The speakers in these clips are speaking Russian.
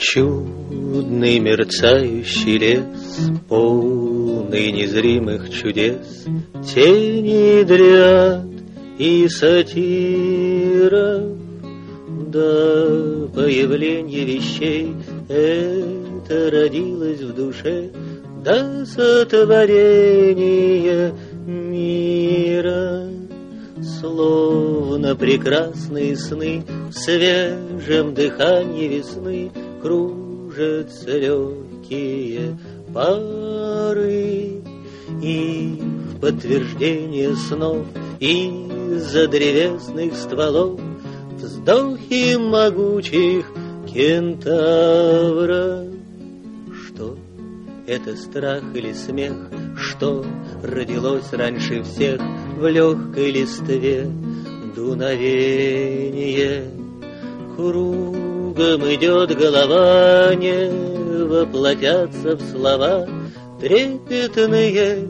Чудный мерцающий лес, полный незримых чудес, тени дриад и сатиров. До появления вещей это родилось в душе, до сотворения мира. Словно прекрасные сны в свежем дыхании весны кружатся легкие пары, и в подтверждение снов из-за древесных стволов вздохи могучих кентавров. Что это, страх или смех? Что родилось раньше всех в легкой листве? Дуновение. Кругом идет голова, не воплотятся в слова трепетные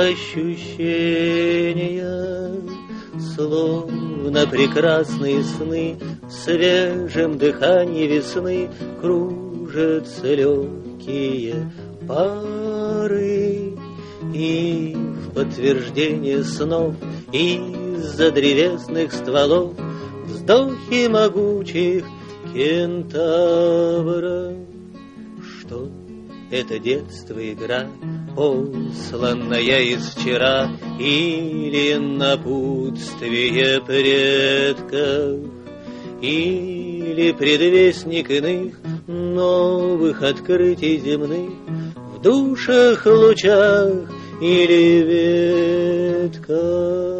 ощущения. Словно прекрасные сны в свежем дыхании весны кружатся легкие пары, и в подтверждение снов из-за древесных стволов вздохи могучих кентавров. Что это, детство, игра, посланная из вчера, или напутствие предков, или предвестник иных новых открытий земных в душах, лучах или ветках?